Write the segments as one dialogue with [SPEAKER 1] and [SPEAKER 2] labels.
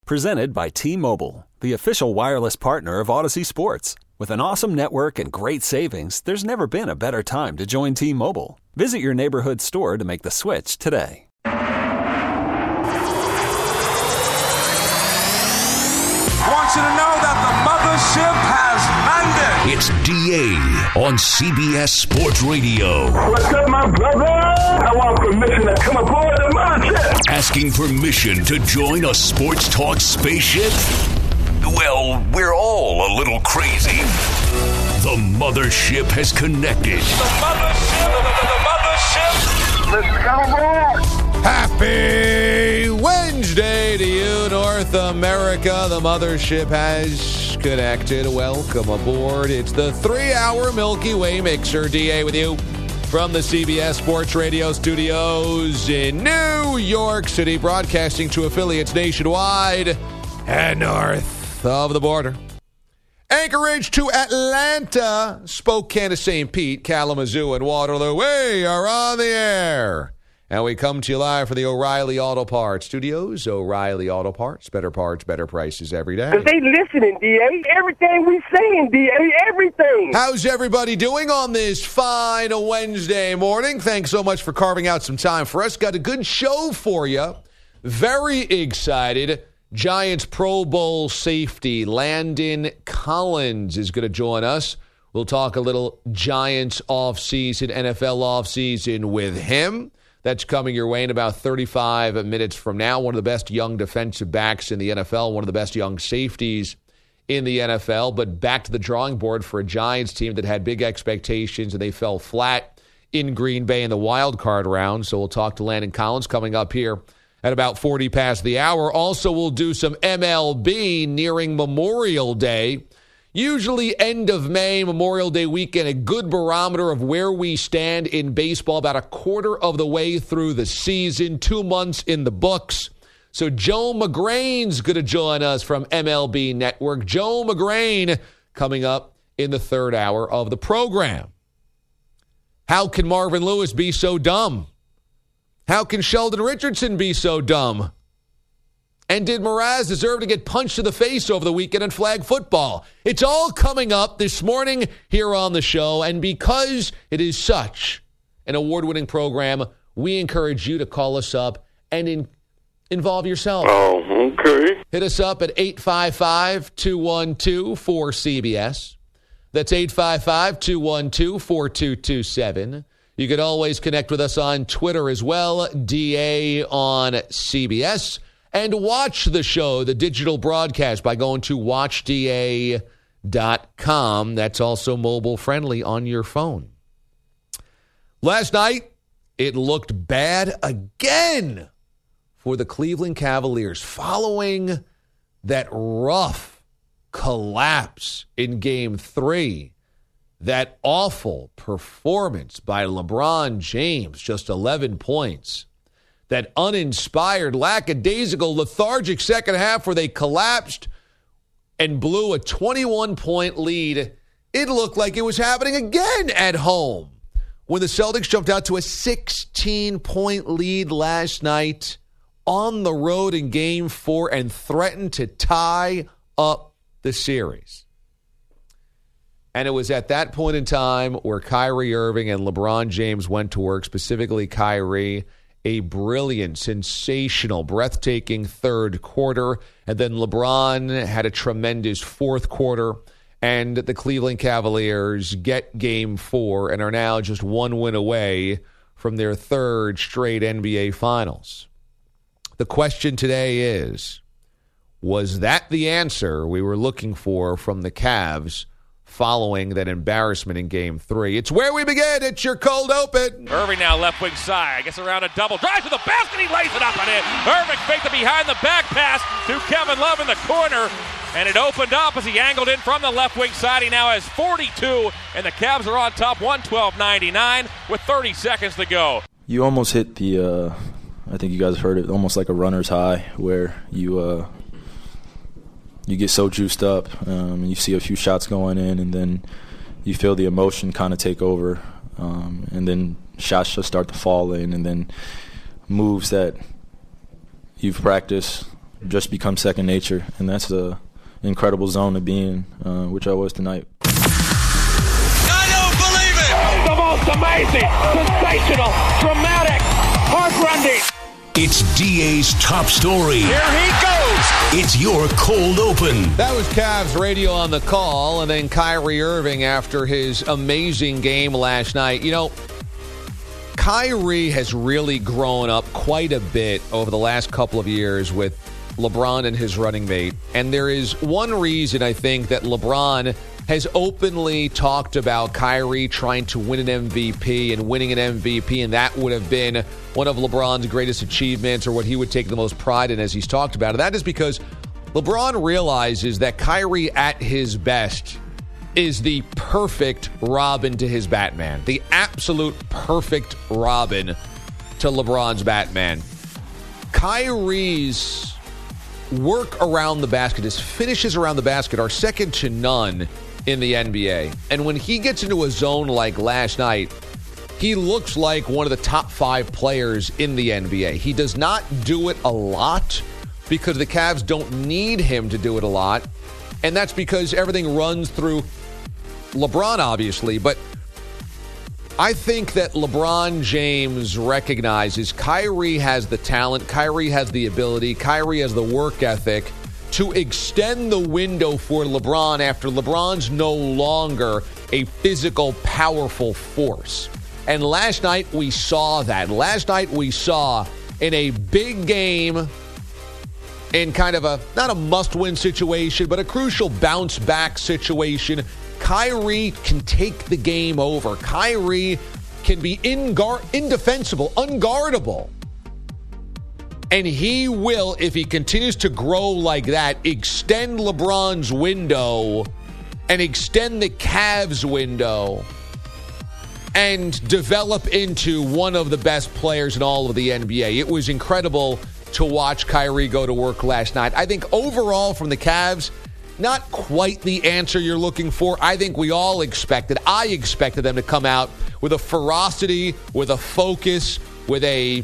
[SPEAKER 1] Presented by T-Mobile, the official wireless partner of Odyssey Sports. With an awesome network and great savings, there's never been a better time to join T-Mobile. Visit your neighborhood store to make the switch today.
[SPEAKER 2] I want you to know that the mothership has landed.
[SPEAKER 3] It's DA on CBS Sports Radio.
[SPEAKER 4] What's up, my brother? I want permission to come aboard the mothership.
[SPEAKER 3] Asking permission to join a sports talk spaceship? Well, we're all a little crazy. The mothership has connected.
[SPEAKER 4] The mothership. Let's come aboard.
[SPEAKER 5] Happy Wednesday to you, North America. The mothership has connected. Welcome aboard. It's the 3-hour Milky Way Mixer. DA with you from the CBS Sports Radio studios in New York City, broadcasting to affiliates nationwide and north of the border. Anchorage to Atlanta, Spokane to St. Pete, Kalamazoo, and Waterloo. We are on the air. And we come to you live for the O'Reilly Auto Parts Studios. O'Reilly Auto Parts, better prices every day.
[SPEAKER 4] Because they listening, D.A. Everything we saying, D.A. Everything.
[SPEAKER 5] How's everybody doing on this fine Wednesday morning? Thanks so much for carving out some time for us. Got a good show for you. Very excited. Giants Pro Bowl safety Landon Collins is going to join us. We'll talk a little Giants offseason, NFL offseason with him. That's coming your way in about 35 minutes from now. One of the best young defensive backs in the NFL, one of the best young safeties in the NFL. But back to the drawing board for a Giants team that had big expectations and they fell flat in Green Bay in the wild card round. So we'll talk to Landon Collins coming up here at about 40 past the hour. Also, we'll do some MLB nearing Memorial Day. Usually end of May, Memorial Day weekend, a good barometer of where we stand in baseball, about a quarter of the way through the season, 2 months in the books. So Joe McGrane's going to join us from MLB Network. Joe McGrane coming up in the third hour of the program. How can Marvin Lewis be so dumb? How can Sheldon Richardson be so dumb? And did Mraz deserve to get punched in the face over the weekend in flag football? It's all coming up this morning here on the show. And because it is such an award-winning program, we encourage you to call us up and involve yourself.
[SPEAKER 4] Oh, okay.
[SPEAKER 5] Hit us up at 855-212-4CBS. That's 855-212-4227. You can always connect with us on Twitter as well, DA on CBS. And watch the show, the digital broadcast, by going to watchda.com. That's also mobile-friendly on your phone. Last night, it looked bad again for the Cleveland Cavaliers following that rough collapse in Game 3. That awful performance by LeBron James, just 11 points. That uninspired, lackadaisical, lethargic second half where they collapsed and blew a 21-point lead. It looked like it was happening again at home when the Celtics jumped out to a 16-point lead last night on the road in Game 4 and threatened to tie up the series. And it was at that point in time where Kyrie Irving and LeBron James went to work, specifically Kyrie. A brilliant, sensational, breathtaking third quarter. And then LeBron had a tremendous fourth quarter. And the Cleveland Cavaliers get Game 4 and are now just one win away from their third straight NBA Finals. The question today is, was that the answer we were looking for from the Cavs following that embarrassment in Game 3? It's where we begin. It's your cold open.
[SPEAKER 6] Irving now left wing side. Gets around a double. Drives to the basket. He lays it up and in. Irving faked the behind the back pass to Kevin Love in the corner. And it opened up as he angled in from the left wing side. He now has 42. And the Cavs are on top 112-99 with 30 seconds to go.
[SPEAKER 7] You almost hit the, I think you guys heard it, almost like a runner's high where you get so juiced up, you see a few shots going in, and then you feel the emotion kind of take over, and then shots just start to fall in, and then moves that you've practiced just become second nature, and that's an incredible zone to be in, which I was tonight.
[SPEAKER 2] I don't believe it!
[SPEAKER 8] The most amazing, sensational, dramatic, heart-rending.
[SPEAKER 3] It's DA's top story.
[SPEAKER 2] Here he goes!
[SPEAKER 3] It's your cold open.
[SPEAKER 5] That was Cavs radio on the call, and then Kyrie Irving after his amazing game last night. You know, Kyrie has really grown up quite a bit over the last couple of years with LeBron and his running mate. And there is one reason I think that LeBron has openly talked about Kyrie trying to win an MVP and winning an MVP, and that would have been one of LeBron's greatest achievements or what he would take the most pride in as he's talked about it. That is because LeBron realizes that Kyrie at his best is the perfect Robin to his Batman. The absolute perfect Robin to LeBron's Batman. Kyrie's work around the basket, his finishes around the basket are second to none in the NBA. And when he gets into a zone like last night, he looks like one of the top 5 players in the NBA. He does not do it a lot because the Cavs don't need him to do it a lot. And that's because everything runs through LeBron, obviously. But I think that LeBron James recognizes Kyrie has the talent, Kyrie has the ability, Kyrie has the work ethic to extend the window for LeBron after LeBron's no longer a physical, powerful force. And last night we saw that. Last night we saw in a big game, in kind of a, not a must-win situation, but a crucial bounce-back situation, Kyrie can take the game over. Kyrie can be indefensible, unguardable. And he will, if he continues to grow like that, extend LeBron's window and extend the Cavs' window and develop into one of the best players in all of the NBA. It was incredible to watch Kyrie go to work last night. I think overall from the Cavs, not quite the answer you're looking for. I think we all expected, I expected them to come out with a ferocity, with a focus, with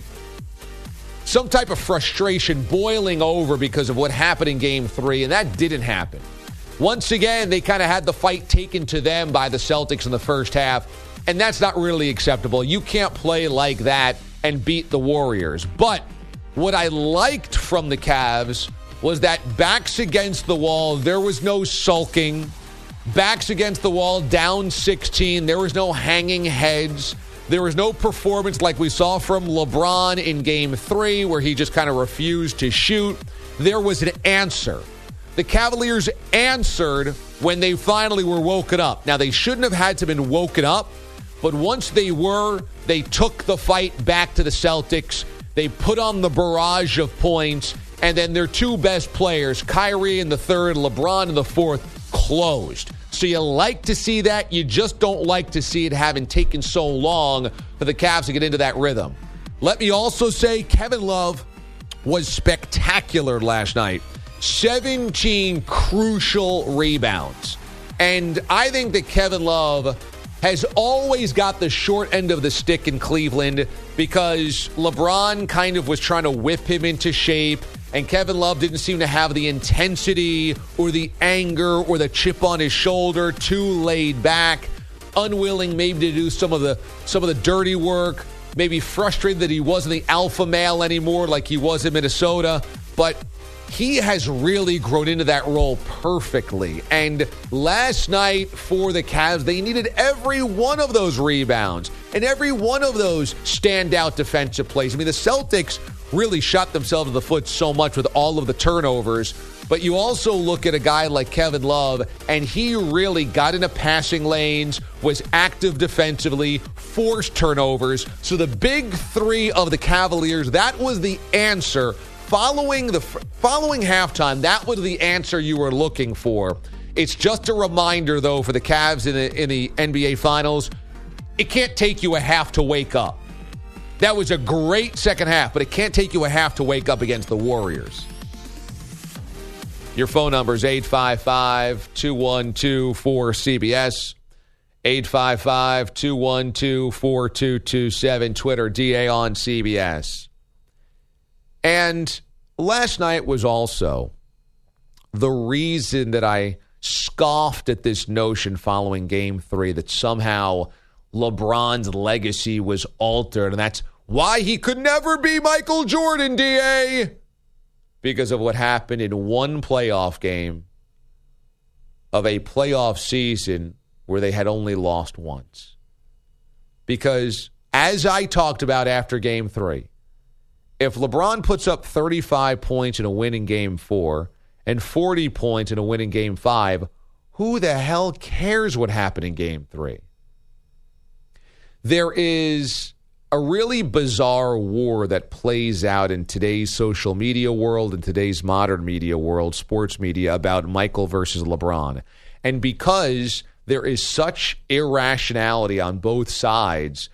[SPEAKER 5] some type of frustration boiling over because of what happened in Game 3, and that didn't happen. Once again, they kind of had the fight taken to them by the Celtics in the first half, and that's not really acceptable. You can't play like that and beat the Warriors. But what I liked from the Cavs was that backs against the wall, there was no sulking. Backs against the wall, down 16, there was no hanging heads. There was no performance like we saw from LeBron in Game 3 where he just kind of refused to shoot. There was an answer. The Cavaliers answered when they finally were woken up. Now, they shouldn't have had to have been woken up, but once they were, they took the fight back to the Celtics. They put on the barrage of points, and then their 2 best players, Kyrie in the third, LeBron in the fourth, closed. So you like to see that. You just don't like to see it having taken so long for the Cavs to get into that rhythm. Let me also say Kevin Love was spectacular last night. 17 crucial rebounds. And I think that Kevin Love has always got the short end of the stick in Cleveland because LeBron kind of was trying to whip him into shape, and Kevin Love didn't seem to have the intensity or the anger or the chip on his shoulder, too laid back, unwilling maybe to do some of the dirty work, maybe frustrated that he wasn't the alpha male anymore like he was in Minnesota. But he has really grown into that role perfectly. And last night for the Cavs, they needed every one of those rebounds and every one of those standout defensive plays. I mean, the Celtics really shot themselves in the foot so much with all of the turnovers. But you also look at a guy like Kevin Love, and he really got into passing lanes, was active defensively, forced turnovers. So the big 3 of the Cavaliers, that was the answer. Following halftime, that was the answer you were looking for. It's just a reminder, though, for the Cavs in the NBA Finals, it can't take you a half to wake up. That was a great second half, but it can't take you a half to wake up against the Warriors. Your phone number is 855-212-4CBS, 855-212-4227, Twitter, DA on CBS. And last night was also the reason that I scoffed at this notion following Game 3 that somehow LeBron's legacy was altered, and that's why he could never be Michael Jordan, DA, because of what happened in one playoff game of a playoff season where they had only lost once. Because as I talked about after Game 3, if LeBron puts up 35 points in a win in Game 4 and 40 points in a win in Game 5, who the hell cares what happened in Game 3? There is a really bizarre war that plays out in today's social media world, in today's modern media world, sports media, about Michael versus LeBron. And because there is such irrationality on both sides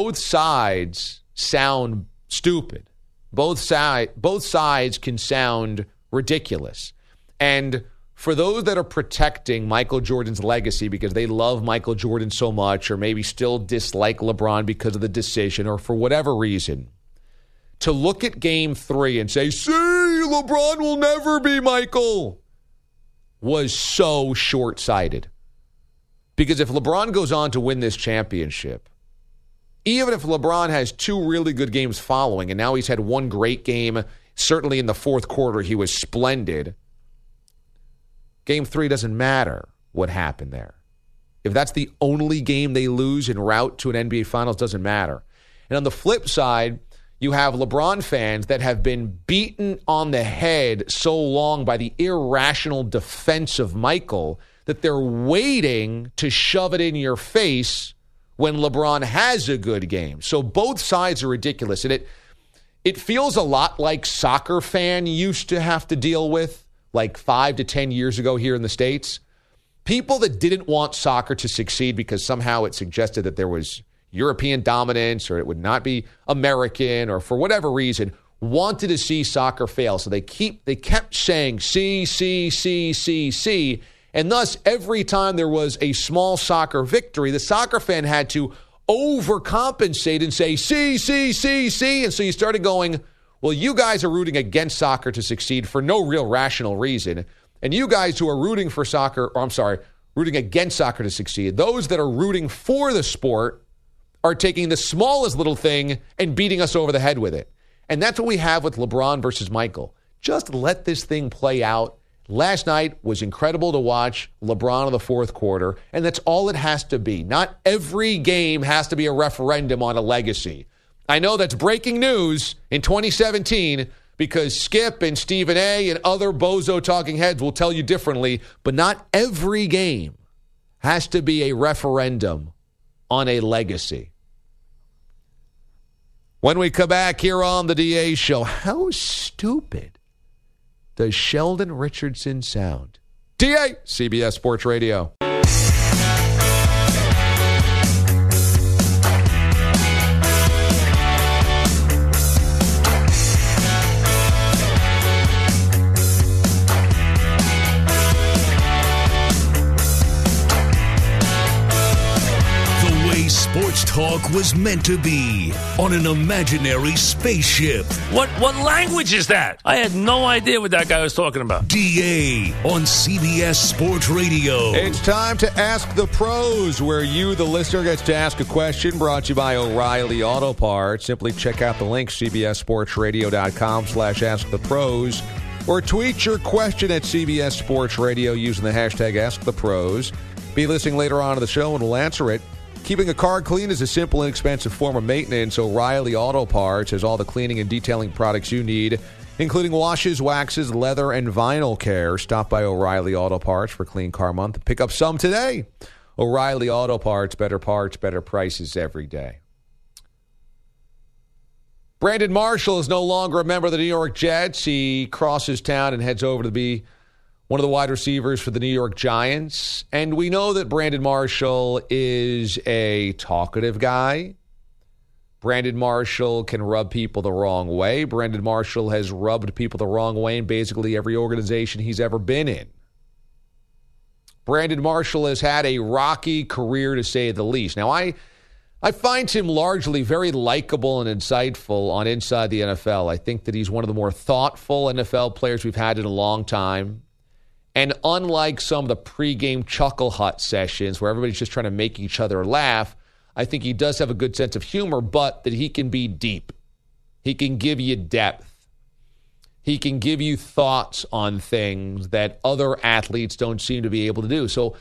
[SPEAKER 5] sound stupid. Both sides can sound ridiculous. And for those that are protecting Michael Jordan's legacy because they love Michael Jordan so much, or maybe still dislike LeBron because of the decision, or for whatever reason, to look at Game 3 and say, see, LeBron will never be Michael, was so short-sighted. Because if LeBron goes on to win this championship, even if LeBron has two really good games following, and now he's had one great game, certainly in the fourth quarter he was splendid, Game 3 doesn't matter what happened there. If that's the only game they lose en route to an NBA Finals, doesn't matter. And on the flip side, you have LeBron fans that have been beaten on the head so long by the irrational defense of Michael that they're waiting to shove it in your face when LeBron has a good game. So both sides are ridiculous. And it feels a lot like soccer fan used to have to deal with like 5 to 10 years ago here in the States. People that didn't want soccer to succeed because somehow it suggested that there was European dominance or it would not be American or for whatever reason wanted to see soccer fail. So they kept saying see. And thus, every time there was a small soccer victory, the soccer fan had to overcompensate and say, see. And so you started going, well, you guys are rooting against soccer to succeed for no real rational reason. And you guys who are rooting against soccer to succeed, those that are rooting for the sport are taking the smallest little thing and beating us over the head with it. And that's what we have with LeBron versus Michael. Just let this thing play out. Last night was incredible to watch LeBron in the fourth quarter, and that's all it has to be. Not every game has to be a referendum on a legacy. I know that's breaking news in 2017 because Skip and Stephen A. and other bozo talking heads will tell you differently, but not every game has to be a referendum on a legacy. When we come back here on the DA Show, how stupid does Sheldon Richardson sound? DA, CBS Sports Radio.
[SPEAKER 3] Sports talk was meant to be on an imaginary spaceship.
[SPEAKER 9] What language is that? I had no idea what that guy was talking about.
[SPEAKER 3] DA on CBS Sports Radio.
[SPEAKER 5] It's time to Ask the Pros, where you, the listener, gets to ask a question, brought to you by O'Reilly Auto Parts. Simply check out the link, cbssportsradio.com/askthepros, or tweet your question at CBS Sports Radio using the hashtag AskThePros. Be listening later on in the show and we'll answer it. Keeping a car clean is a simple, inexpensive form of maintenance. O'Reilly Auto Parts has all the cleaning and detailing products you need, including washes, waxes, leather, and vinyl care. Stop by O'Reilly Auto Parts for Clean Car Month. Pick up some today. O'Reilly Auto Parts, better prices every day. Brandon Marshall is no longer a member of the New York Jets. He crosses town and heads over to be one of the wide receivers for the New York Giants. And we know that Brandon Marshall is a talkative guy. Brandon Marshall can rub people the wrong way. Brandon Marshall has rubbed people the wrong way in basically every organization he's ever been in. Brandon Marshall has had a rocky career, to say the least. Now, I I find him largely very likable and insightful on Inside the NFL. I think that he's one of the more thoughtful NFL players we've had in a long time. And unlike some of the pregame chuckle hut sessions where everybody's just trying to make each other laugh, I think he does have a good sense of humor, but that he can be deep. He can give you depth. He can give you thoughts on things that other athletes don't seem to be able to do. So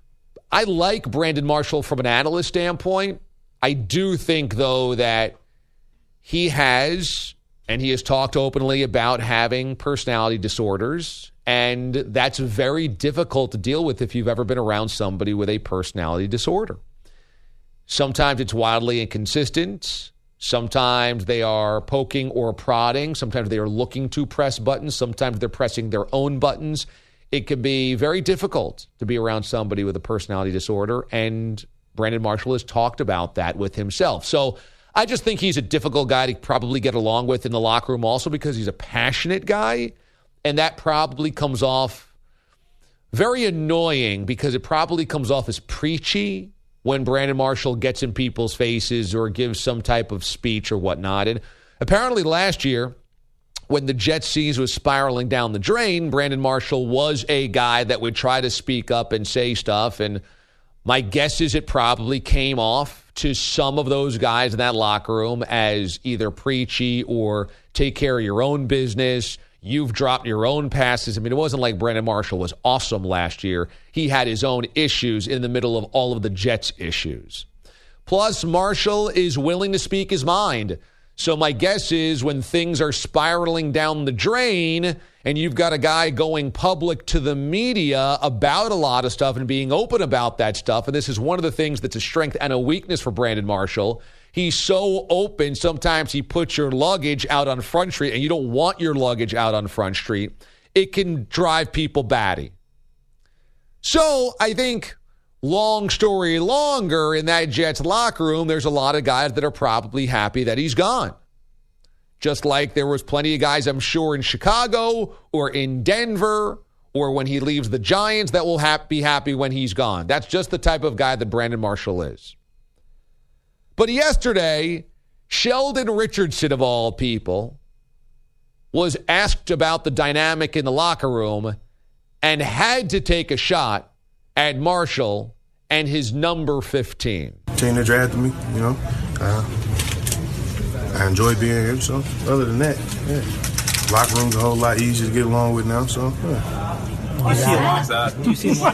[SPEAKER 5] I like Brandon Marshall from an analyst standpoint. I do think, though, that he has talked openly about having personality disorders, and that's very difficult to deal with if you've ever been around somebody with a personality disorder. Sometimes it's wildly inconsistent. Sometimes they are poking or prodding. Sometimes they are looking to press buttons. Sometimes they're pressing their own buttons. It can be very difficult to be around somebody with a personality disorder, and Brandon Marshall has talked about that with himself. So I just think he's a difficult guy to probably get along with in the locker room also because he's a passionate guy, and that probably comes off very annoying because it probably comes off as preachy when Brandon Marshall gets in people's faces or gives some type of speech or whatnot. And apparently last year, when the Jets season was spiraling down the drain, Brandon Marshall was a guy that would try to speak up and say stuff, and my guess is it probably came off to some of those guys in that locker room as either preachy or take care of your own business. You've dropped your own passes. I mean, it wasn't like Brandon Marshall was awesome last year. He had his own issues in the middle of all of the Jets' issues. Plus, Marshall is willing to speak his mind. So my guess is when things are spiraling down the drain and you've got a guy going public to the media about a lot of stuff and being open about that stuff, and this is one of the things that's a strength and a weakness for Brandon Marshall. He's so open, sometimes he puts your luggage out on Front Street, and you don't want your luggage out on Front Street. It can drive people batty. So I think, long story longer, in that Jets locker room, there's a lot of guys that are probably happy that he's gone. Just like there was plenty of guys, I'm sure, in Chicago or in Denver or when he leaves the Giants that will be happy when he's gone. That's just the type of guy that Brandon Marshall is. But yesterday, Sheldon Richardson, of all people, was asked about the dynamic in the locker room and had to take a shot at Marshall and his number 15.
[SPEAKER 10] Team that drafted me, you know. I enjoy being here, so other than that, yeah. Locker room's a whole lot easier to get along with now, so yeah.
[SPEAKER 11] You see a lot. You see a lot.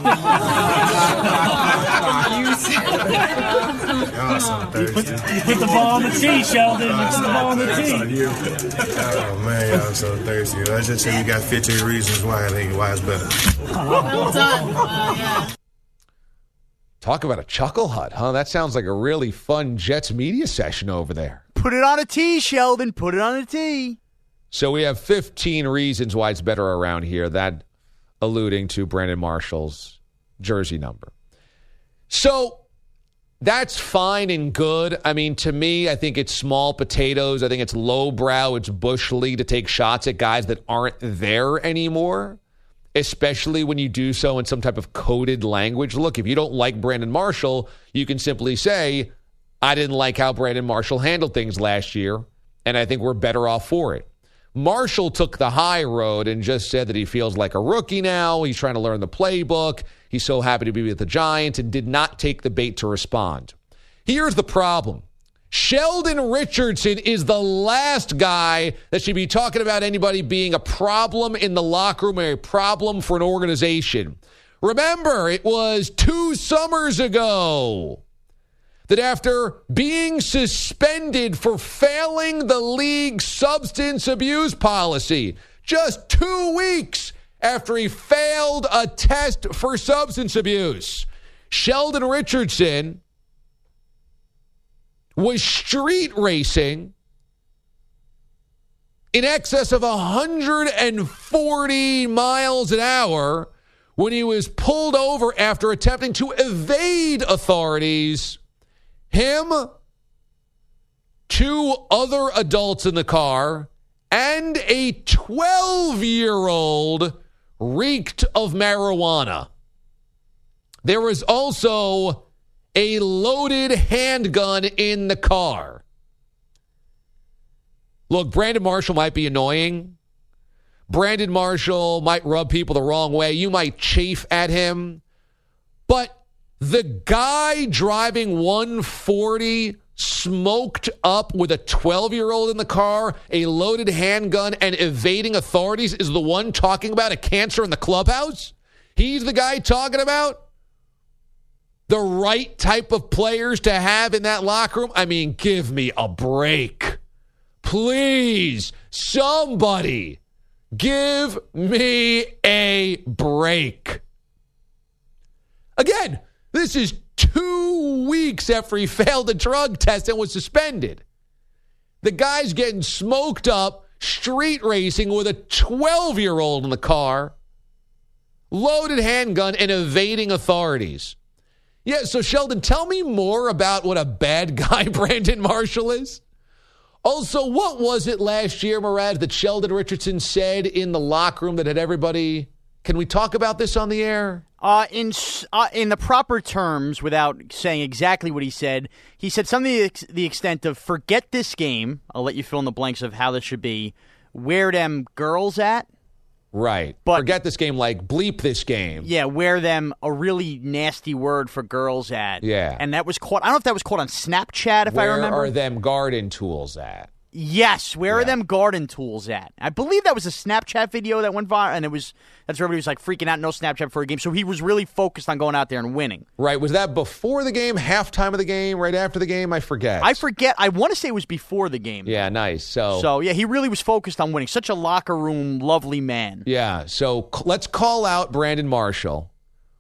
[SPEAKER 11] You put the ball on the tee, Sheldon. You put the ball on the tee.
[SPEAKER 10] Oh, man, y'all so thirsty. I just said you got 15 reasons why I think why it's better.
[SPEAKER 12] Well done. Yeah.
[SPEAKER 5] Talk about a chuckle hut, huh? That sounds like a really fun Jets media session over there.
[SPEAKER 13] Put it on a tee, Sheldon. Put it on a tee.
[SPEAKER 5] So we have 15 reasons why it's better around here. That alluding to Brandon Marshall's jersey number. So that's fine and good. I mean, to me, I think it's small potatoes. I think it's lowbrow. It's bush league to take shots at guys that aren't there anymore, especially when you do so in some type of coded language. Look, if you don't like Brandon Marshall, you can simply say, I didn't like how Brandon Marshall handled things last year, and I think we're better off for it. Marshall took the high road and just said that he feels like a rookie now. He's trying to learn the playbook. He's so happy to be with the Giants and did not take the bait to respond. Here's the problem. Sheldon Richardson is the last guy that should be talking about anybody being a problem in the locker room or a problem for an organization. Remember, it was 2 summers ago that after being suspended for failing the league's substance abuse policy, just 2 weeks after he failed a test for substance abuse, Sheldon Richardson was street racing in excess of 140 miles an hour when he was pulled over after attempting to evade authorities. Him, 2 other adults in the car, and a 12-year-old reeked of marijuana. There was also a loaded handgun in the car. Look, Brandon Marshall might be annoying. Brandon Marshall might rub people the wrong way. You might chafe at him. But the guy driving 140 smoked up with a 12-year-old in the car, a loaded handgun, and evading authorities is the one talking about a cancer in the clubhouse? He's the guy talking about the right type of players to have in that locker room? I mean, give me a break. Please, somebody, give me a break. Again, this is 2 weeks after he failed a drug test and was suspended. The guy's getting smoked up, street racing with a 12-year-old in the car, loaded handgun, and evading authorities. Yeah, so Sheldon, tell me more about what a bad guy Brandon Marshall is. Also, what was it last year, Murad, that Sheldon Richardson said in the locker room that had everybody... Can we talk about this on the air?
[SPEAKER 13] In the proper terms, without saying exactly what he said something to the extent of, forget this game. I'll let you fill in the blanks of how this should be. Where them girls at?
[SPEAKER 5] Right.
[SPEAKER 13] But,
[SPEAKER 5] forget this game, like bleep this game.
[SPEAKER 13] Yeah, where them a really nasty word for girls at.
[SPEAKER 5] Yeah.
[SPEAKER 13] And that was caught, I don't know if that was caught on Snapchat, if I remember.
[SPEAKER 5] Where are them garden tools at?
[SPEAKER 13] Yes, where are them garden tools at? I believe that was a Snapchat video that went viral, and that's where everybody was like freaking out, no Snapchat for a game. So he was really focused on going out there and winning.
[SPEAKER 5] Right. Was that before the game, halftime of the game, right after the game? I forget.
[SPEAKER 13] I want to say it was before the game.
[SPEAKER 5] Yeah, nice. So
[SPEAKER 13] yeah, he really was focused on winning. Such a locker room, lovely man.
[SPEAKER 5] Yeah, so let's call out Brandon Marshall.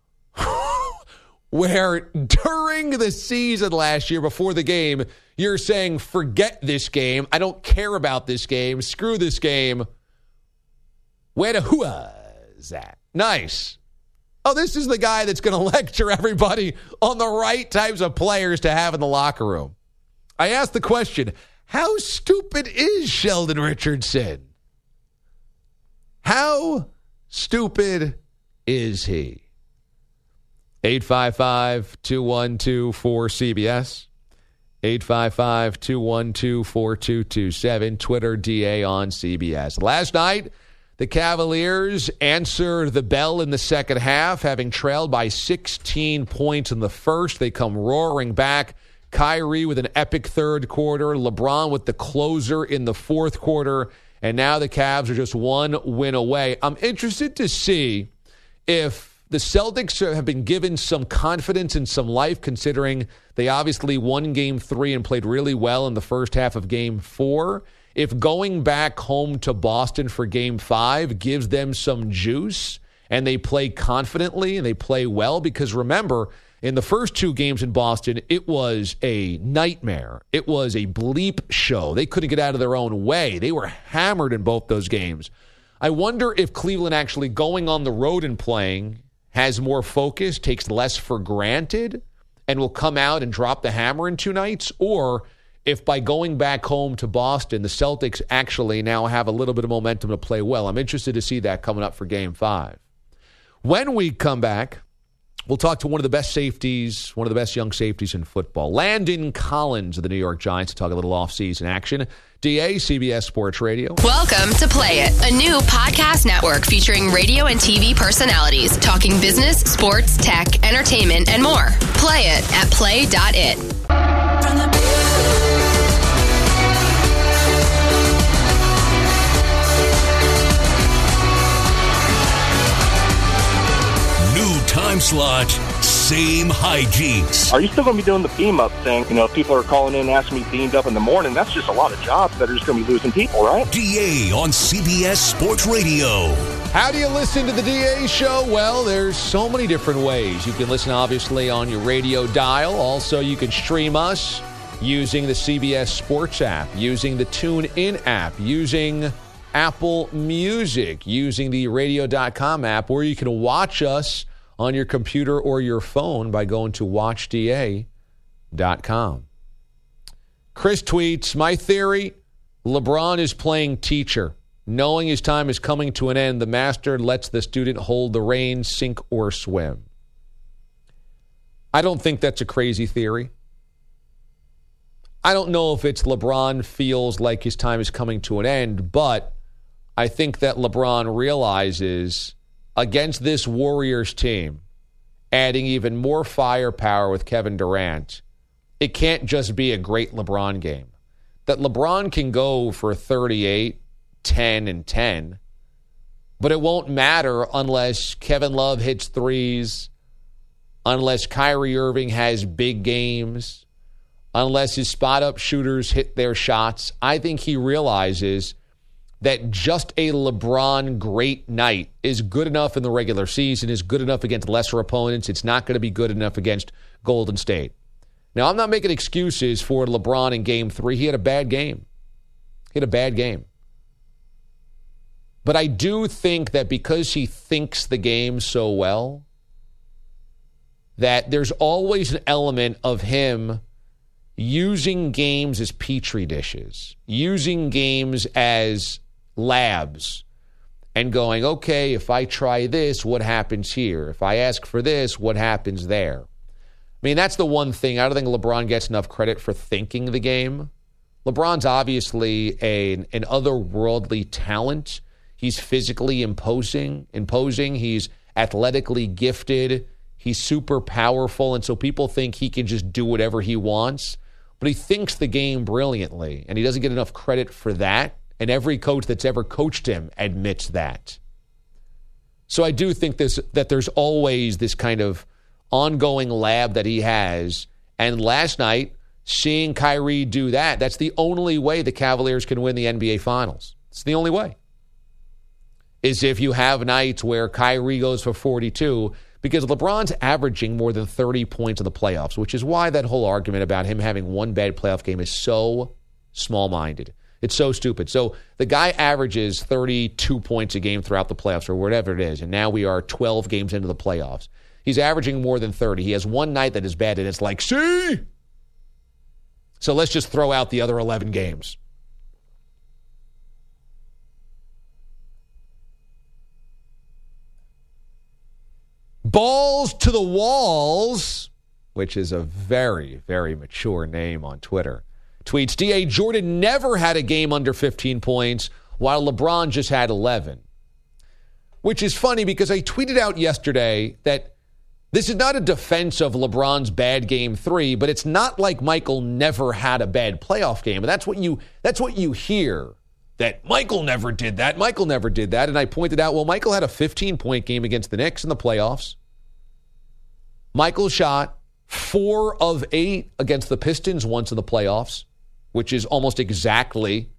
[SPEAKER 5] Where during the season last year, before the game, you're saying, forget this game. I don't care about this game. Screw this game. Where the whoas at? Nice. Oh, this is the guy that's going to lecture everybody on the right types of players to have in the locker room. I asked the question, how stupid is Sheldon Richardson? How stupid is he? 855-212-4CBS. 855-212-4227. Twitter, DA on CBS. Last night, the Cavaliers answered the bell in the second half, having trailed by 16 points in the first. They come roaring back. Kyrie with an epic third quarter. LeBron with the closer in the fourth quarter. And now the Cavs are just one win away. I'm interested to see if the Celtics have been given some confidence and some life, considering they obviously won Game 3 and played really well in the first half of Game 4. If going back home to Boston for Game 5 gives them some juice and they play confidently and they play well, because remember, in the first two games in Boston, it was a nightmare. It was a bleep show. They couldn't get out of their own way. They were hammered in both those games. I wonder if Cleveland actually going on the road and playing has more focus, takes less for granted, and will come out and drop the hammer in two nights, or if by going back home to Boston, the Celtics actually now have a little bit of momentum to play well. I'm interested to see that coming up for Game 5. When we come back, we'll talk to one of the best safeties, one of the best young safeties in football, Landon Collins of the New York Giants, to talk a little offseason action. DA, CBS Sports Radio.
[SPEAKER 14] Welcome to Play It, a new podcast network featuring radio and TV personalities talking business, sports, tech, entertainment, and more. Play it at play.it.
[SPEAKER 3] New time slot, same hijinks.
[SPEAKER 15] Are you still going to be doing the beam up thing? You know, if people are calling in and asking me beamed up in the morning, that's just a lot of jobs that are just going to be losing people, right?
[SPEAKER 3] DA on CBS Sports Radio.
[SPEAKER 5] How do you listen to the DA show? Well, there's so many different ways. You can listen, obviously, on your radio dial. Also, you can stream us using the CBS Sports app, using the TuneIn app, using Apple Music, using the radio.com app, or you can watch us on your computer or your phone by going to watchda.com. Chris tweets, my theory, LeBron is playing teacher. Knowing his time is coming to an end, the master lets the student hold the reins, sink or swim. I don't think that's a crazy theory. I don't know if it's LeBron feels like his time is coming to an end, but I think that LeBron realizes against this Warriors team, adding even more firepower with Kevin Durant, it can't just be a great LeBron game. That LeBron can go for 38, 10, and 10, but it won't matter unless Kevin Love hits threes, unless Kyrie Irving has big games, unless his spot-up shooters hit their shots. I think he realizes that just a LeBron great night is good enough in the regular season, is good enough against lesser opponents. It's not going to be good enough against Golden State. Now, I'm not making excuses for LeBron in Game 3. He had a bad game. But I do think that because he thinks the game so well, that there's always an element of him using games as petri dishes, using games as labs, and going, okay, if I try this, what happens here? If I ask for this, what happens there? I mean, that's the one thing. I don't think LeBron gets enough credit for thinking the game. LeBron's obviously an otherworldly talent. He's physically imposing. He's athletically gifted. He's super powerful, and so people think he can just do whatever he wants. But he thinks the game brilliantly, and he doesn't get enough credit for that. And every coach that's ever coached him admits that. So I do think that there's always this kind of ongoing lab that he has. And last night, seeing Kyrie do that, that's the only way the Cavaliers can win the NBA Finals. It's the only way. Is if you have nights where Kyrie goes for 42, because LeBron's averaging more than 30 points in the playoffs, which is why that whole argument about him having one bad playoff game is so small-minded. It's so stupid. So the guy averages 32 points a game throughout the playoffs or whatever it is, and now we are 12 games into the playoffs. He's averaging more than 30. He has one night that is bad, and it's like, see? So let's just throw out the other 11 games. Balls to the Walls, which is a very, very mature name on Twitter, tweets, D.A. Jordan never had a game under 15 points, while LeBron just had 11. Which is funny because I tweeted out yesterday that this is not a defense of LeBron's bad game 3, but it's not like Michael never had a bad playoff game. And that's what you hear, that Michael never did that. Michael never did that. And I pointed out, well, Michael had a 15-point game against the Knicks in the playoffs. Michael shot 4 of 8 against the Pistons once in the playoffs, which is almost exactly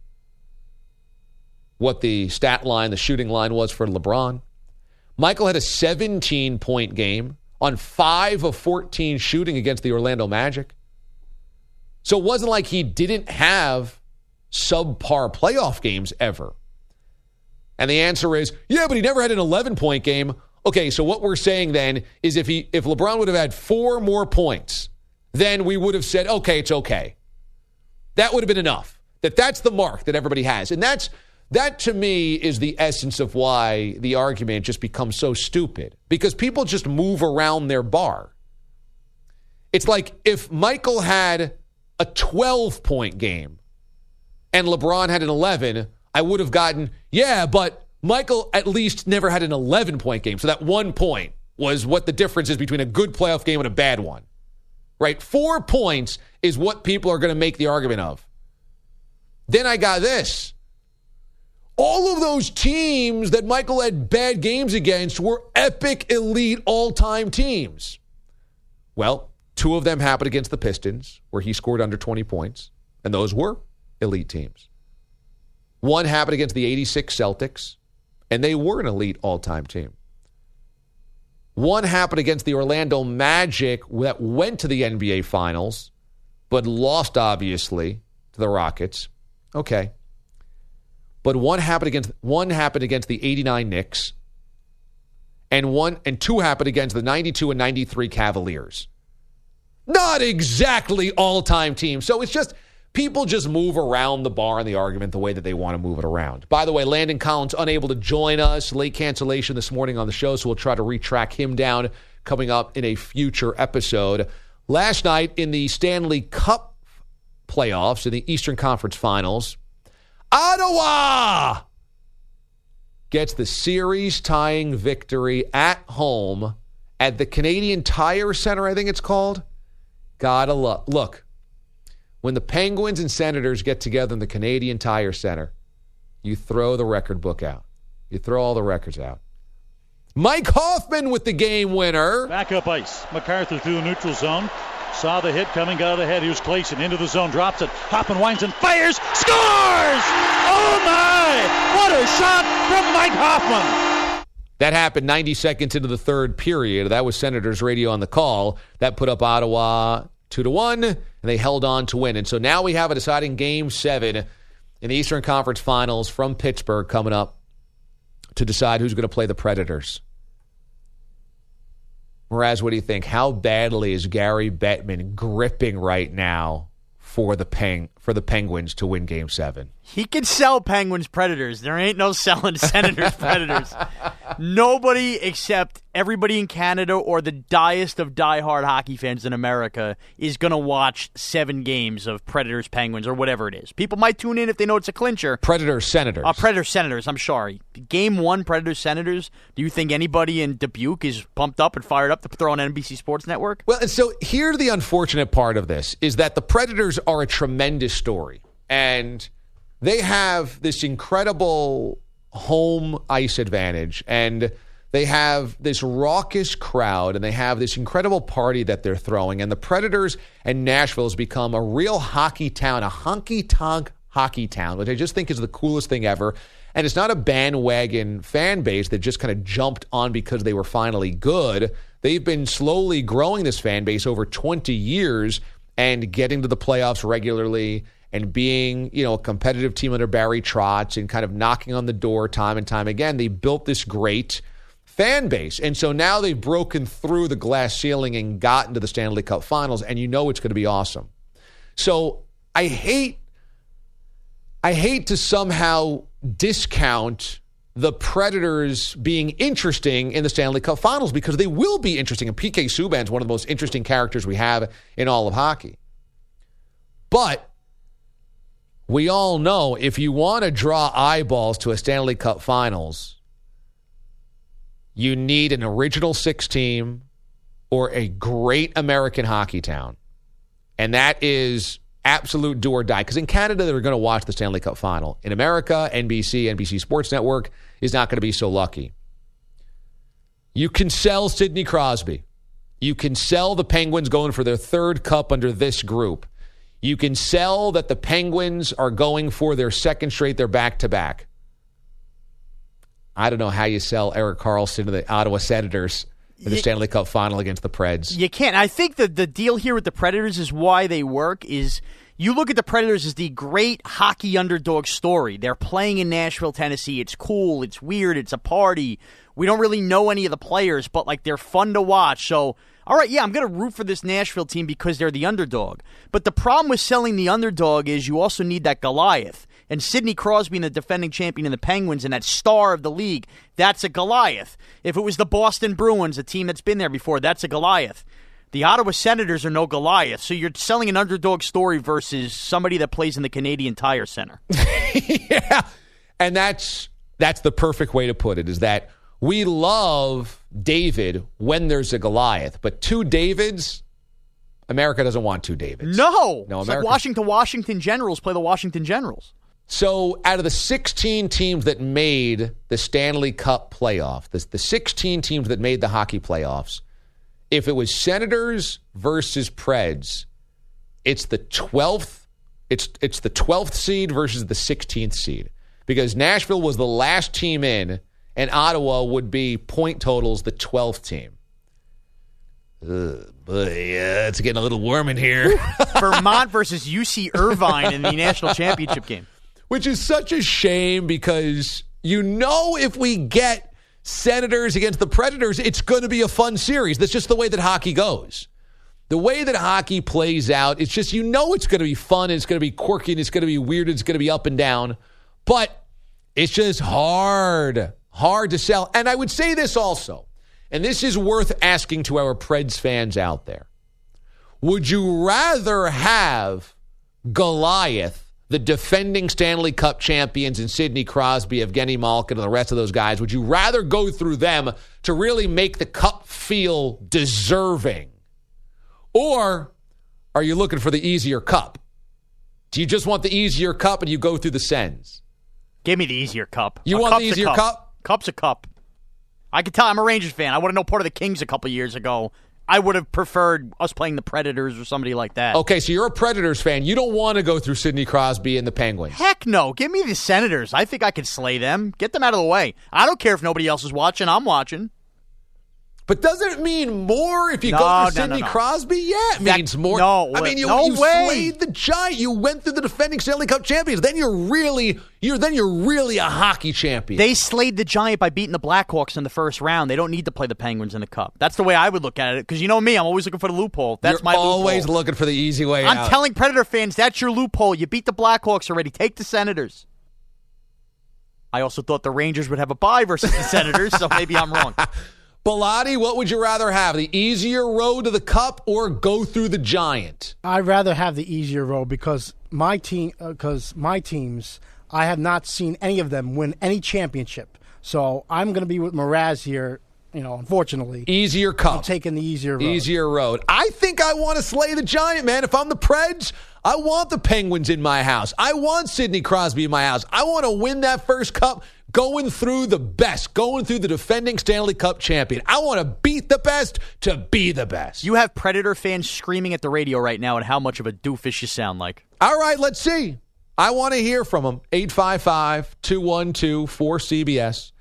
[SPEAKER 5] what the stat line, the shooting line was for LeBron. Michael had a 17-point game on 5 of 14 shooting against the Orlando Magic. So it wasn't like he didn't have subpar playoff games ever. And the answer is, yeah, but he never had an 11-point game. Okay, so what we're saying then is if LeBron would have had 4 more points, then we would have said, okay, it's okay. That would have been enough. That's the mark that everybody has. And that to me is the essence of why the argument just becomes so stupid. Because people just move around their bar. It's like if Michael had a 12-point game and LeBron had an 11, I would have gotten, yeah, but Michael at least never had an 11-point game. So that 1 point was what the difference is between a good playoff game and a bad one. Right? 4 points is what people are going to make the argument of. Then I got this. All of those teams that Michael had bad games against were epic, elite, all-time teams. Well, 2 of them happened against the Pistons, where he scored under 20 points, and those were elite teams. 1 happened against the 86 Celtics, and they were an elite all-time team. 1 happened against the Orlando Magic that went to the NBA Finals, but lost, obviously, to the Rockets. Okay. But 1 happened against the 89 Knicks, and 2 happened against the 92 and 93 Cavaliers. Not exactly all-time teams. So it's just people just move around the bar and the argument the way that they want to move it around. By the way, Landon Collins unable to join us. Late cancellation this morning on the show, so we'll try to retrack him down coming up in a future episode. Last night in the Stanley Cup playoffs, in the Eastern Conference Finals, Ottawa gets the series-tying victory at home at the Canadian Tire Center, I think it's called. Gotta look. When the Penguins and Senators get together in the Canadian Tire Center, you throw the record book out. You throw all the records out. Mike Hoffman with the game winner.
[SPEAKER 16] Back up ice. MacArthur through the neutral zone. Saw the hit coming, got it ahead. Here's Clayson into the zone, drops it. Hoffman winds and fires. Scores! Oh my! What a shot from Mike Hoffman!
[SPEAKER 5] That happened 90 seconds into the third period. That was Senators radio on the call. That put up Ottawa 2-1, and they held on to win. And so now we have a deciding Game 7 in the Eastern Conference Finals from Pittsburgh coming up to decide who's going to play the Predators. Mraz, what do you think? How badly is Gary Bettman gripping right now for the Penguins to win Game 7?
[SPEAKER 13] He can sell Penguins Predators. There ain't no selling Senators Predators. Nobody except everybody in Canada or the diehest of diehard hockey fans in America is going to watch 7 games of Predators Penguins or whatever it is. People might tune in if they know it's a clincher.
[SPEAKER 5] Predators Senators.
[SPEAKER 13] Predators Senators, I'm sorry. Game 1 Predators Senators. Do you think anybody in Dubuque is pumped up and fired up to throw on NBC Sports Network?
[SPEAKER 5] Well, and so here's the unfortunate part of this is that the Predators are a tremendous story. And they have this incredible home ice advantage, and they have this raucous crowd, and they have this incredible party that they're throwing. And the Predators and Nashville has become a real hockey town, a honky-tonk hockey town, which I just think is the coolest thing ever. And it's not a bandwagon fan base that just kind of jumped on because they were finally good. They've been slowly growing this fan base over 20 years and getting to the playoffs regularly and being, a competitive team under Barry Trotz and kind of knocking on the door time and time again. They built this great fan base. And so now they've broken through the glass ceiling and gotten to the Stanley Cup Finals, and it's going to be awesome. So I hate to somehow discount the Predators being interesting in the Stanley Cup Finals because they will be interesting. And PK Subban's one of the most interesting characters we have in all of hockey. But we all know if you want to draw eyeballs to a Stanley Cup Finals, you need an original 6 team or a great American hockey town. And that is absolute do or die. Because in Canada, they're going to watch the Stanley Cup Final. In America, NBC Sports Network is not going to be so lucky. You can sell Sidney Crosby. You can sell the Penguins going for their 3rd cup under this group. You can sell that the Penguins are going for their 2nd straight, their back-to-back. I don't know how you sell Erik Karlsson to the Ottawa Senators in the Stanley Cup Final against the Preds.
[SPEAKER 13] You can't. I think that the deal here with the Predators is why they work is you look at the Predators as the great hockey underdog story. They're playing in Nashville, Tennessee. It's cool. It's weird. It's a party. We don't really know any of the players, but they're fun to watch. So, all right, yeah, I'm going to root for this Nashville team because they're the underdog. But the problem with selling the underdog is you also need that Goliath. And Sidney Crosby, and the defending champion in the Penguins, and that star of the league, that's a Goliath. If it was the Boston Bruins, a team that's been there before, that's a Goliath. The Ottawa Senators are no Goliath. So you're selling an underdog story versus somebody that plays in the Canadian Tire Center.
[SPEAKER 5] Yeah, and that's the perfect way to put it, is that we love David when there's a Goliath, but 2 Davids, America doesn't want 2 Davids.
[SPEAKER 13] No,
[SPEAKER 5] it's
[SPEAKER 13] like Washington Generals play the Washington Generals.
[SPEAKER 5] So out of the 16 teams that made the Stanley Cup playoff, the 16 teams that made the hockey playoffs, if it was Senators versus Preds, it's the 12th. It's the 12th seed versus the 16th seed, because Nashville was the last team in, and Ottawa would be point totals the 12th team. It's getting a little warm in here.
[SPEAKER 13] Vermont versus UC Irvine in the national championship game.
[SPEAKER 5] Which is such a shame because if we get Senators against the Predators, it's going to be a fun series. That's just the way that hockey goes. The way that hockey plays out, it's just, it's going to be fun, and it's going to be quirky, and it's going to be weird, and it's going to be up and down. But it's just hard to sell. And I would say this also, and this is worth asking to our Preds fans out there. Would you rather have Goliath, the defending Stanley Cup champions, and Sidney Crosby, Evgeny Malkin, and the rest of those guys, would you rather go through them to really make the cup feel deserving? Or are you looking for the easier cup? Do you just want the easier cup and you go through the Sens?
[SPEAKER 13] Give me the easier cup.
[SPEAKER 5] You want the easier cup?
[SPEAKER 13] Cup's a cup. I can tell I'm a Rangers fan. I would have known part of the Kings a couple years ago. I would have preferred us playing the Predators or somebody like that.
[SPEAKER 5] Okay, so you're a Predators fan. You don't want to go through Sidney Crosby and the Penguins.
[SPEAKER 13] Heck no. Give me the Senators. I think I could slay them. Get them out of the way. I don't care if nobody else is watching. I'm watching.
[SPEAKER 5] But doesn't it mean more if you go through Sidney Crosby? Yeah, it means more.
[SPEAKER 13] No,
[SPEAKER 5] I mean, you slayed the Giant. You went through the defending Stanley Cup champions. Then you're really a hockey champion.
[SPEAKER 13] They slayed the Giant by beating the Blackhawks in the first round. They don't need to play the Penguins in the Cup. That's the way I would look at it. Because you know me, I'm always looking for the loophole. That's my loophole.
[SPEAKER 5] Always looking for the easy way out.
[SPEAKER 13] I'm telling Predator fans, that's your loophole. You beat the Blackhawks already. Take the Senators. I also thought the Rangers would have a bye versus the Senators, so maybe I'm wrong.
[SPEAKER 5] Baladi, what would you rather have? The easier road to the Cup or go through the Giant?
[SPEAKER 17] I'd rather have the easier road because my teams, I have not seen any of them win any championship. So I'm going to be with Mraz here, unfortunately.
[SPEAKER 5] Easier Cup.
[SPEAKER 17] I'm taking the easier road.
[SPEAKER 5] Easier road. I think I want to slay the Giant, man. If I'm the Preds, I want the Penguins in my house. I want Sidney Crosby in my house. I want to win that first Cup. Going through the best, going through the defending Stanley Cup champion. I want to beat the best to be the best.
[SPEAKER 13] You have Predator fans screaming at the radio right now at how much of a doofus you sound like.
[SPEAKER 5] All right, let's see. I want to hear from them. 855-212-4CBS.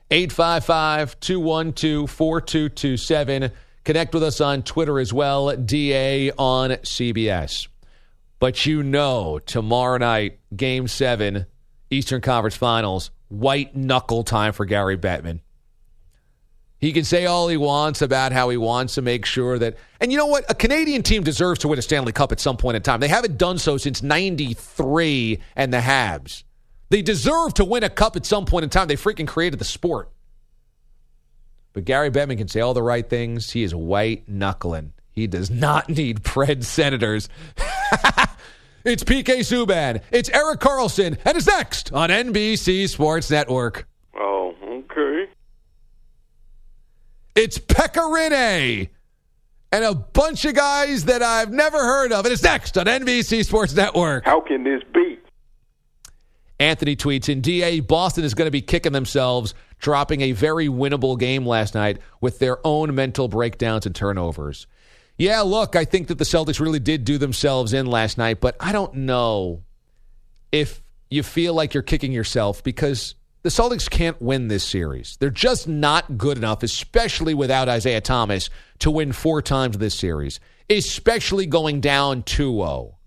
[SPEAKER 5] 855-212-4227. Connect with us on Twitter as well, DA on CBS. But tomorrow night, Game 7, Eastern Conference Finals, white knuckle time for Gary Bettman. He can say all he wants about how he wants to make sure that... And you know what? A Canadian team deserves to win a Stanley Cup at some point in time. They haven't done so since 93 and the Habs. They deserve to win a cup at some point in time. They freaking created the sport. But Gary Bettman can say all the right things. He is white knuckling. He does not need Pred Senators. It's PK Subban. It's Erik Karlsson. And it's next on NBC Sports Network.
[SPEAKER 18] Oh, okay.
[SPEAKER 5] It's Pekka Rinne and a bunch of guys that I've never heard of. And it's next on NBC Sports Network.
[SPEAKER 18] How can this be?
[SPEAKER 5] Anthony tweets in, DA, Boston is going to be kicking themselves, dropping a very winnable game last night with their own mental breakdowns and turnovers. Yeah, look, I think that the Celtics really did do themselves in last night, but I don't know if you feel like you're kicking yourself because the Celtics can't win this series. They're just not good enough, especially without Isaiah Thomas, to win 4 times this series, especially going down 2-0.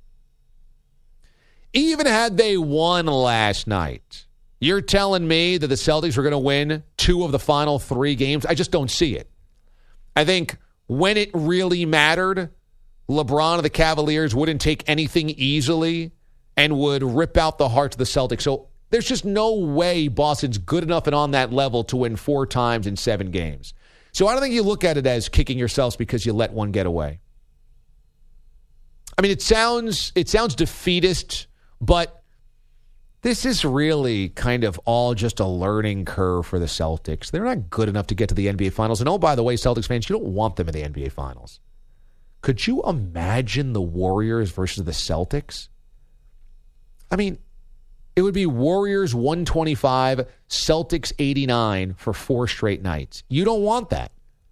[SPEAKER 5] Even had they won last night, you're telling me that the Celtics were going to win 2 of the final 3 games? I just don't see it. I think when it really mattered, LeBron and the Cavaliers wouldn't take anything easily and would rip out the hearts of the Celtics. So there's just no way Boston's good enough and on that level to win 4 times in 7 games. So I don't think you look at it as kicking yourselves because you let one get away. I mean, it sounds defeatist, but this is really kind of all just a learning curve for the Celtics. They're not good enough to get to the NBA Finals. And oh, by the way, Celtics fans, you don't want them in the NBA Finals. Could you imagine the Warriors versus the Celtics? I mean, it would be Warriors 125, Celtics 89 for 4 straight nights. You don't want that.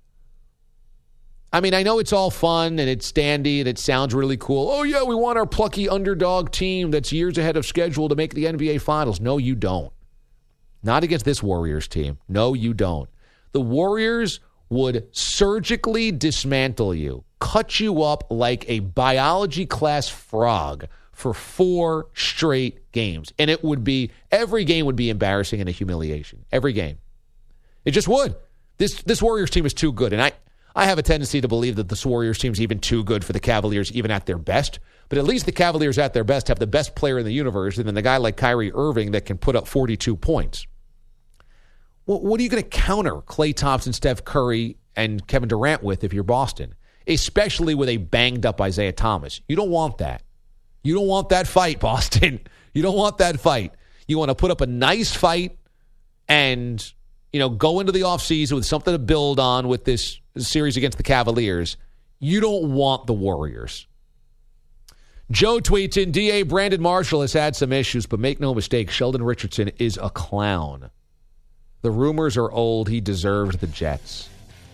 [SPEAKER 5] I mean, I know it's all fun and it's dandy and it sounds really cool. Oh, yeah, we want our plucky underdog team that's years ahead of schedule to make the NBA Finals. No, you don't. Not against this Warriors team. No, you don't. The Warriors would surgically dismantle you, cut you up like a biology class frog for 4 straight games. And it would be, every game would be embarrassing and a humiliation. Every game. It just would. This Warriors team is too good. And I have a tendency to believe that this Warriors team's even too good for the Cavaliers, even at their best. But at least the Cavaliers at their best have the best player in the universe, and then the guy like Kyrie Irving that can put up 42 points. What are you going to counter Klay Thompson, Steph Curry, and Kevin Durant with if you're Boston? Especially with a banged-up Isaiah Thomas. You don't want that. You don't want that fight, Boston. You don't want that fight. You want to put up a nice fight and, go into the offseason with something to build on with this series against the Cavaliers. You don't want the Warriors. Joe tweets in, DA Brandon Marshall has had some issues, but make no mistake, Sheldon Richardson is a clown. The rumors are old. He deserved the Jets.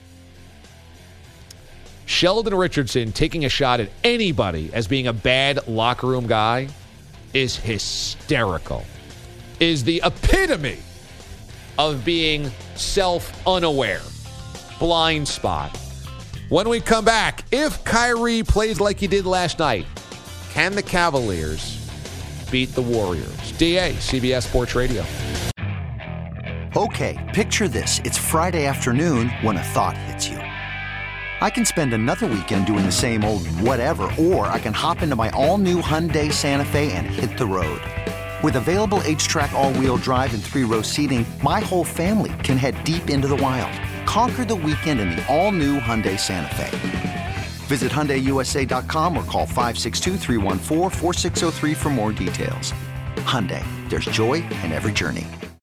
[SPEAKER 5] Sheldon Richardson taking a shot at anybody as being a bad locker room guy is hysterical. Is the epitome of being self-unaware. Blind spot. When we come back, if Kyrie plays like he did last night, can the Cavaliers beat the Warriors? DA, CBS Sports Radio.
[SPEAKER 19] Okay, picture this. It's Friday afternoon when a thought hits you. I can spend another weekend doing the same old whatever, or I can hop into my all-new Hyundai Santa Fe and hit the road. With available H-Track all-wheel drive and 3-row seating, my whole family can head deep into the wild. Conquer the weekend in the all-new Hyundai Santa Fe. Visit HyundaiUSA.com or call 562-314-4603 for more details. Hyundai, there's joy in every journey.